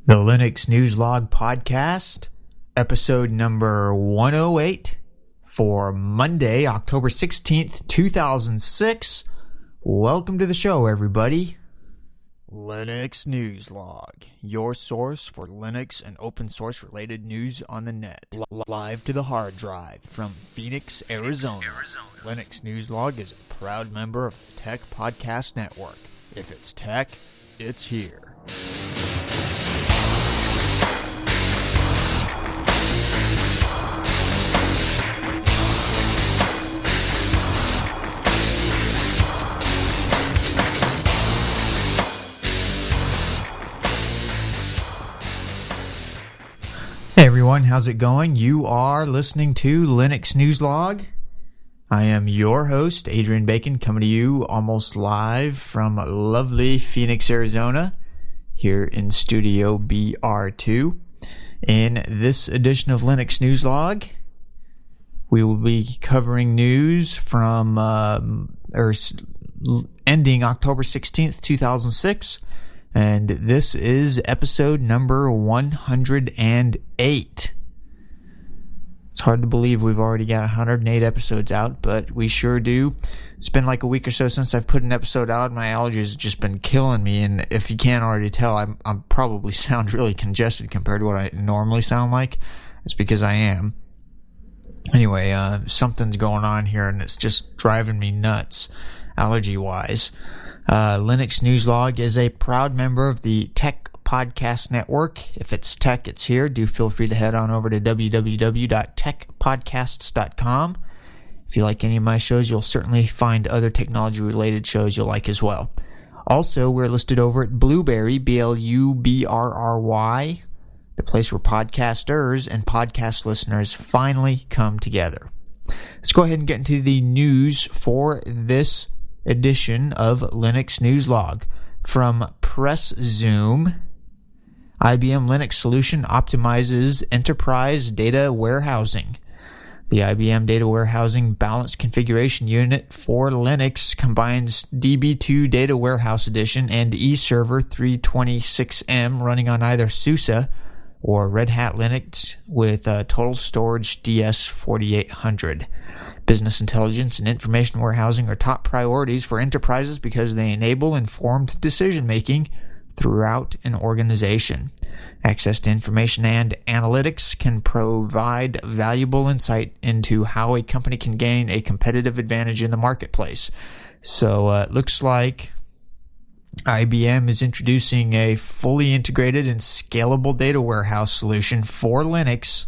The Linux News Log Podcast, episode number 108 for Monday, October 16th, 2006. Welcome to the show, everybody. Linux News Log, your source for Linux and open source related news on the net. Live to the hard drive from Phoenix, Arizona. Linux News Log is a proud member of the Tech Podcast Network. If it's tech, it's here. Hey everyone, how's it going? You are listening to Linux News Log. I am your host, Adrian Bacon, coming to you almost live from lovely Phoenix, Arizona, here in Studio BR2. In this edition of Linux News Log, we will be covering news from ending October 16th, 2006. And this is episode number 108. It's hard to believe we've already got 108 episodes out, but we sure do. It's been like a week or so since I've put an episode out. My allergies have just been killing me, and if you can't already tell, I'm probably sound really congested compared to what I normally sound like. It's because I am. Anyway, something's going on here, and it's just driving me nuts, allergy-wise. Linux News Log is a proud member of the Tech Podcast Network. If it's tech, it's here. Do feel free to head on over to www.techpodcasts.com. If you like any of my shows, you'll certainly find other technology-related shows you'll like as well. Also, we're listed over at Blubrry, BLUBRRY, the place where podcasters and podcast listeners finally come together. Let's go ahead and get into the news for this edition of Linux News Log. From PressZoom, IBM Linux solution optimizes enterprise data warehousing. The IBM Data Warehousing Balanced Configuration Unit for Linux combines DB2 Data Warehouse Edition and eServer 326M running on either SUSE or Red Hat Linux with Total Storage DS4800. Business intelligence and information warehousing are top priorities for enterprises because they enable informed decision-making throughout an organization. Access to information and analytics can provide valuable insight into how a company can gain a competitive advantage in the marketplace. So it looks like IBM is introducing a fully integrated and scalable data warehouse solution for Linux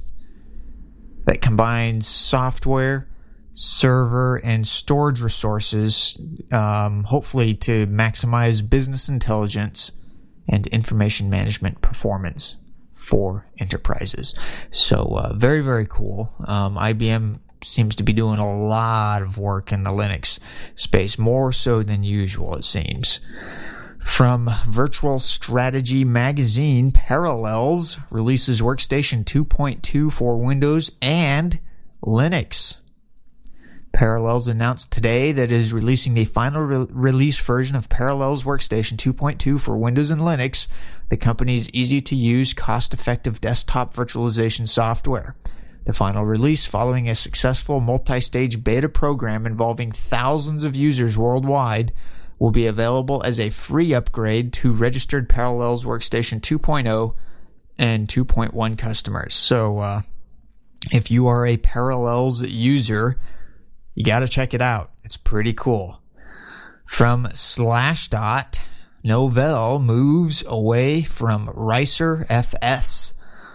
that combines software, server, and storage resources, hopefully to maximize business intelligence and information management performance for enterprises. So very, very cool. IBM seems to be doing a lot of work in the Linux space, more so than usual, it seems. From Virtual Strategy Magazine, Parallels releases Workstation 2.2 for Windows and Linux. Parallels announced today that it is releasing the final release version of Parallels Workstation 2.2 for Windows and Linux, the company's easy-to-use, cost-effective desktop virtualization software. The final release, following a successful multi-stage beta program involving thousands of users worldwide, will be available as a free upgrade to registered Parallels Workstation 2.0 and 2.1 customers. So, if you are a Parallels user, you got to check it out. It's pretty cool. From Slashdot, Novell moves away from Ricer FS.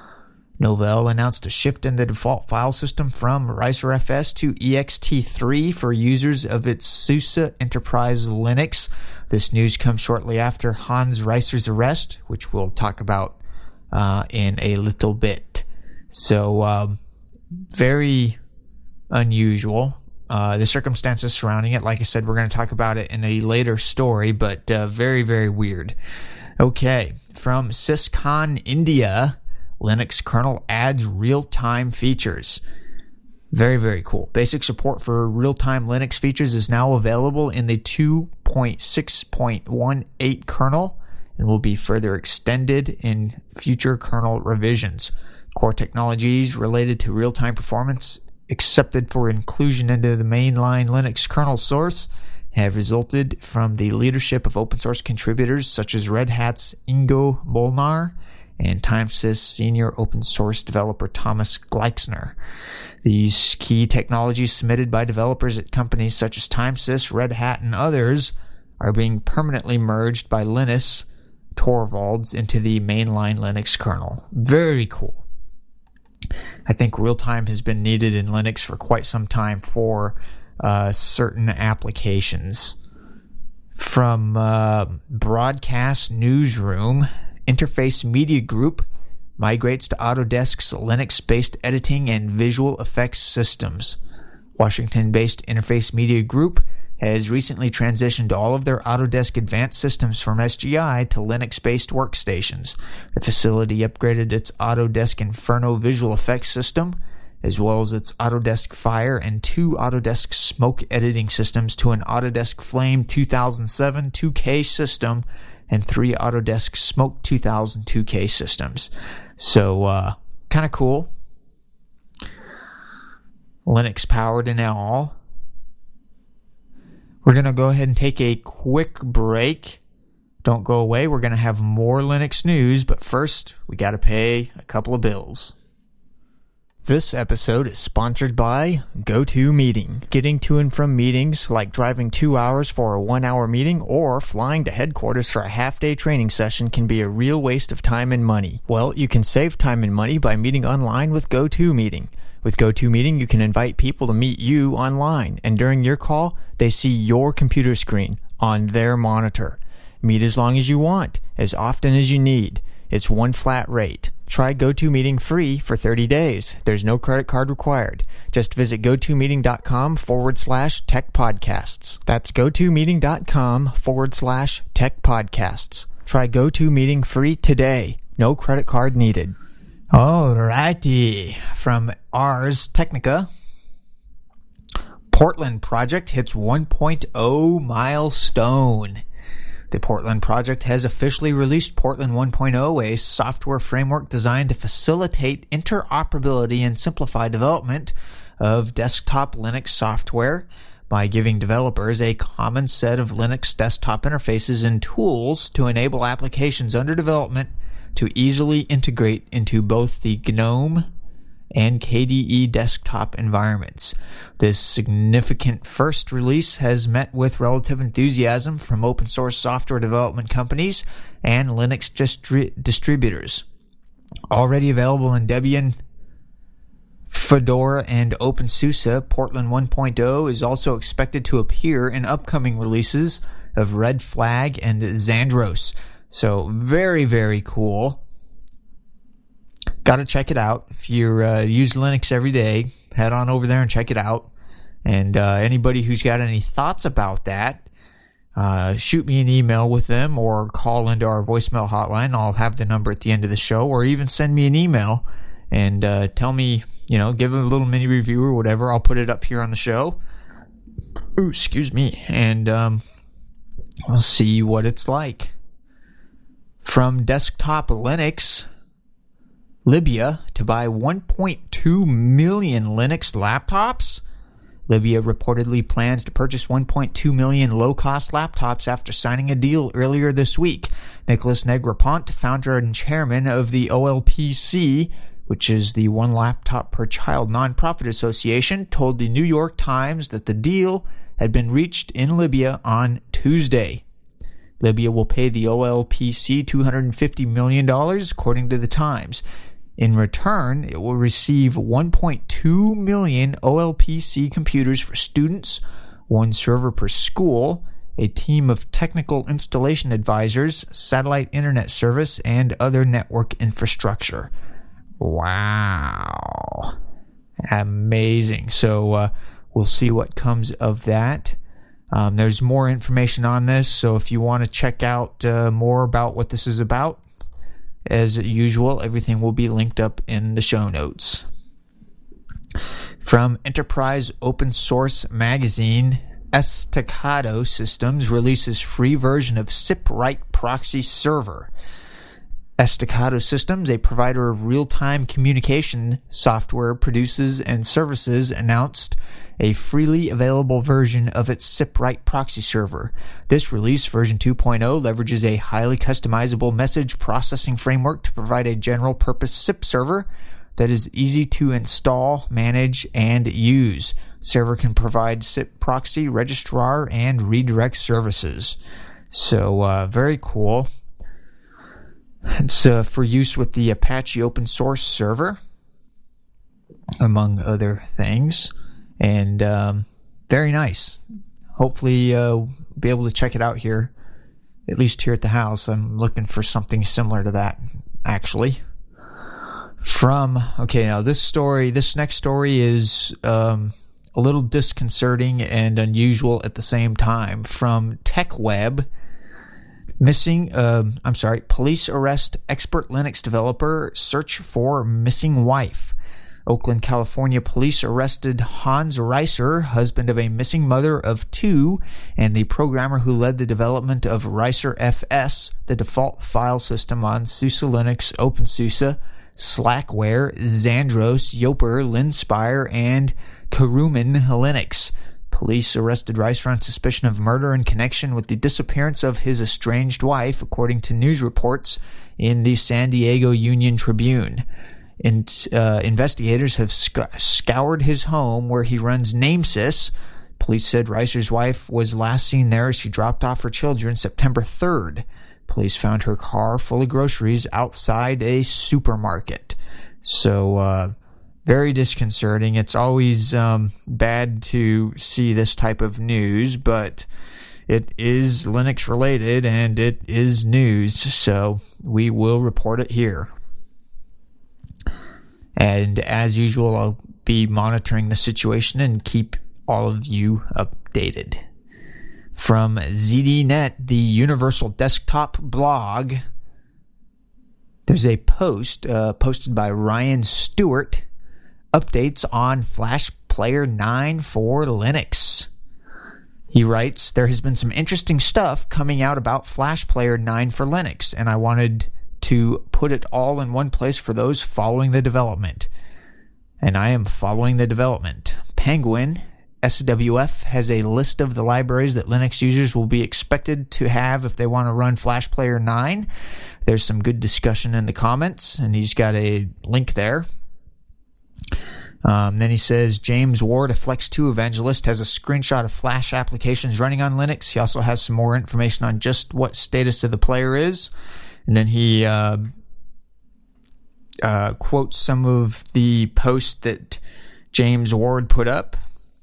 Novell announced a shift in the default file system from Ricer FS to ext3 for users of its SUSE Enterprise Linux. This news comes shortly after Hans Ricer's arrest, which we'll talk about in a little bit. So, very unusual. The circumstances surrounding it, like I said, we're going to talk about it in a later story, but very, very weird. Okay, from Syscon India, Linux kernel adds real-time features. Very, very cool. Basic support for real-time Linux features is now available in the 2.6.18 kernel and will be further extended in future kernel revisions. Core technologies related to real-time performance accepted for inclusion into the mainline Linux kernel source have resulted from the leadership of open source contributors such as Red Hat's Ingo Molnar and TimeSys senior open source developer Thomas Gleixner. These key technologies submitted by developers at companies such as TimeSys, Red Hat, and others are being permanently merged by Linus Torvalds into the mainline Linux kernel. Very cool. I think real-time has been needed in Linux for quite some time for certain applications. From Broadcast Newsroom, Interface Media Group migrates to Autodesk's Linux-based editing and visual effects systems. Washington-based Interface Media Group has recently transitioned all of their Autodesk Advanced systems from SGI to Linux-based workstations. The facility upgraded its Autodesk Inferno visual effects system, as well as its Autodesk Fire and 2 Autodesk Smoke editing systems to an Autodesk Flame 2007 2K system and 3 Autodesk Smoke 2000 2K systems. So, kind of cool. Linux powered and all. We're going to go ahead and take a quick break. Don't go away. We're going to have more Linux news, but first, we got to pay a couple of bills. This episode is sponsored by GoToMeeting. Getting to and from meetings, like driving 2 hours for a 1-hour meeting or flying to headquarters for a half-day training session, can be a real waste of time and money. Well, you can save time and money by meeting online with GoToMeeting. With GoToMeeting, you can invite people to meet you online, and during your call, they see your computer screen on their monitor. Meet as long as you want, as often as you need. It's one flat rate. Try GoToMeeting free for 30 days. There's no credit card required. Just visit gotomeeting.com/techpodcasts. That's gotomeeting.com/techpodcasts. Try GoToMeeting free today. No credit card needed. Alrighty. From Ars Technica, Portland project hits 1.0 milestone. The Portland project has officially released Portland 1.0, a software framework designed to facilitate interoperability and simplify development of desktop Linux software by giving developers a common set of Linux desktop interfaces and tools to enable applications under development to easily integrate into both the GNOME and KDE desktop environments. This significant first release has met with relative enthusiasm from open source software development companies and Linux distributors. Already available in Debian, Fedora, and OpenSUSE, Portland 1.0 is also expected to appear in upcoming releases of Red Flag and Xandros. So very, very cool. Got to check it out. If you use Linux every day, head on over there and check it out. And anybody who's got any thoughts about that, shoot me an email with them or call into our voicemail hotline. I'll have the number at the end of the show, or even send me an email and tell me, give a little mini review or whatever. I'll put it up here on the show. Ooh, excuse me. And we'll see what it's like. From Desktop Linux, Libya to buy 1.2 million Linux laptops. Libya reportedly plans to purchase 1.2 million low-cost laptops after signing a deal earlier this week. Nicholas Negroponte, founder and chairman of the OLPC, which is the One Laptop Per Child nonprofit association, told the New York Times that the deal had been reached in Libya on Tuesday. Libya will pay the OLPC $250 million, according to the Times. In return, it will receive 1.2 million OLPC computers for students, 1 server per school, a team of technical installation advisors, satellite internet service, and other network infrastructure. Wow. Amazing. So we'll see what comes of that. There's more information on this, so if you want to check out more about what this is about, as usual, everything will be linked up in the show notes. From Enterprise Open Source Magazine, Estacado Systems releases free version of SIP-Write Pro proxy server. Estacado Systems, a provider of real-time communication software, produces and services, announced a freely available version of its SIP-Right proxy server. This release, version 2.0, leverages a highly customizable message processing framework to provide a general-purpose SIP server that is easy to install, manage, and use. The server can provide SIP proxy, registrar, and redirect services. So, very cool. It's for use with the Apache open source server, among other things. And very nice. Hopefully be able to check it out here, at least here at the house. I'm looking for something similar to that, actually. Now this next story is a little disconcerting and unusual at the same time. From TechWeb, police arrest expert Linux developer, search for missing wife. Oakland, California police arrested Hans Reiser, husband of a missing mother of two, and the programmer who led the development of Reiser FS, the default file system on SUSE Linux, OpenSUSE, Slackware, Xandros, Yoper, Linspire, and Kuruman Linux. Police arrested Reiser on suspicion of murder in connection with the disappearance of his estranged wife, according to news reports in the San Diego Union Tribune. Investigators have scoured his home where he runs Namesys. Police said Reiser's wife was last seen there as she dropped off her children September 3rd. Police found her car full of groceries outside a supermarket. So, very disconcerting. It's always bad to see this type of news, but it is Linux related and it is news, so we will report it here. And as usual, I'll be monitoring the situation and keep all of you updated. From ZDNet, the Universal Desktop blog, there's a post posted by Ryan Stewart, updates on Flash Player 9 for Linux. He writes, there has been some interesting stuff coming out about Flash Player 9 for Linux, and I wanted to put it all in one place for those following the development. And I am following the development. Penguin SWF has a list of the libraries that Linux users will be expected to have if they want to run Flash Player 9. There's some good discussion in the comments, and he's got a link there. Then he says, James Ward, a Flex 2 evangelist, has a screenshot of Flash applications running on Linux. He also has some more information on just what status of the player is. And then he quotes some of the posts that James Ward put up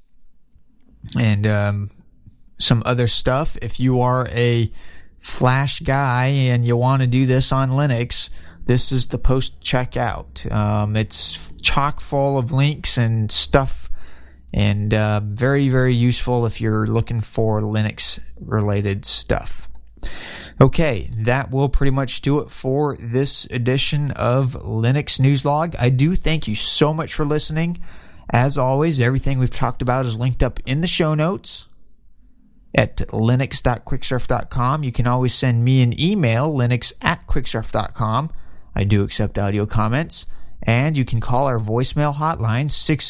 and some other stuff. If you are a Flash guy and you want to do this on Linux, this is the post to check out. It's chock full of links and stuff, and very, very useful if you're looking for Linux-related stuff. Okay, that will pretty much do it for this edition of Linux News Log. I do thank you so much for listening. As always, everything we've talked about is linked up in the show notes at linux.quicksurf.com. You can always send me an email, linux@quicksurf.com. I do accept audio comments. And you can call our voicemail hotline,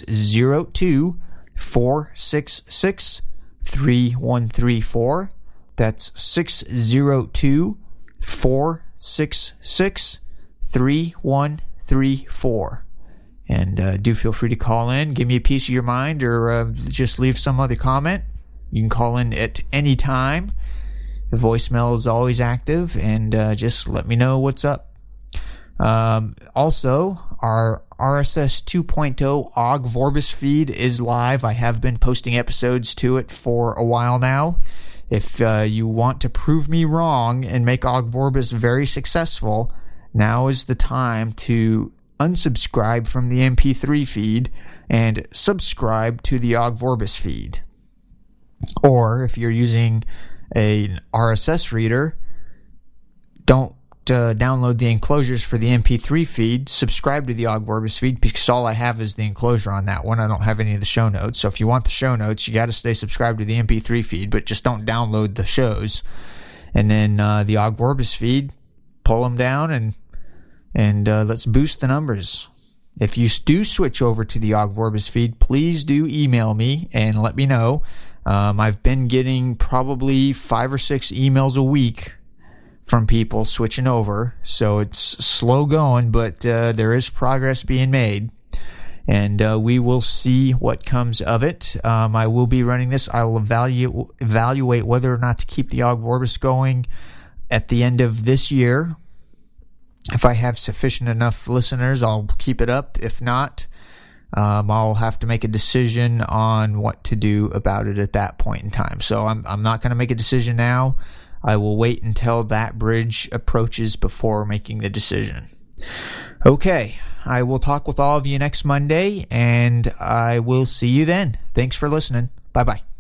602-466-3134. That's 602-466-3134. And do feel free to call in, give me a piece of your mind, or just leave some other comment. You can call in at any time. The voicemail is always active, and just let me know what's up. Also, our RSS 2.0 Ogg Vorbis feed is live. I have been posting episodes to it for a while now. If you want to prove me wrong and make Ogg Vorbis very successful, now is the time to unsubscribe from the MP3 feed and subscribe to the Ogg Vorbis feed. Or if you're using an RSS reader, don't download the enclosures for the MP3 feed. Subscribe to the Ogg Vorbis feed, because all I have is the enclosure on that one. I don't have any of the show notes. So if you want the show notes, you got to stay subscribed to the MP3 feed, but just don't download the shows. And then the Ogg Vorbis feed, pull them down and let's boost the numbers. If you do switch over to the Ogg Vorbis feed, please do email me and let me know. I've been getting probably 5 or 6 emails a week from people switching over, so it's slow going, but there is progress being made, and we will see what comes of it. I will be running this. I will evaluate whether or not to keep the Ogg Vorbis going at the end of this year. If I have sufficient enough listeners, I'll keep it up. If not, I'll have to make a decision on what to do about it at that point in time. So I'm not going to make a decision now. I will wait until that bridge approaches before making the decision. Okay, I will talk with all of you next Monday, and I will see you then. Thanks for listening. Bye-bye.